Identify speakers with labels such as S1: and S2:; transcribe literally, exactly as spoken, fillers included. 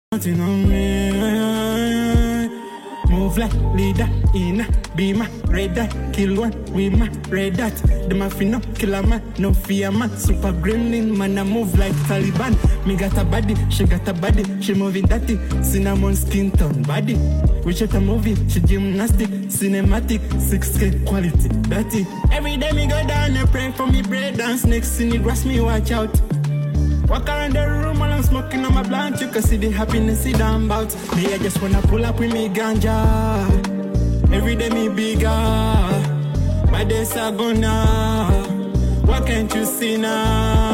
S1: Nothing on me. Move like leader in a beamer, red dot, kill one with my red dot. The muffin up, kill a man, no fear man. Super gremlin, man, I move like Taliban. Me got a body, she got a body, she moving dirty. Cinnamon skin tone body. We check a movie, she gymnastic, cinematic, six K quality, dirty. Every day me go down and pray for me bread dance. Next in it, rush me, watch out. Walk around the room while I'm smoking on my blunt. You can see the happiness it I'm about. Me, I just wanna pull up with me ganja. Every day me bigger. My days are gonna. What can't you see now?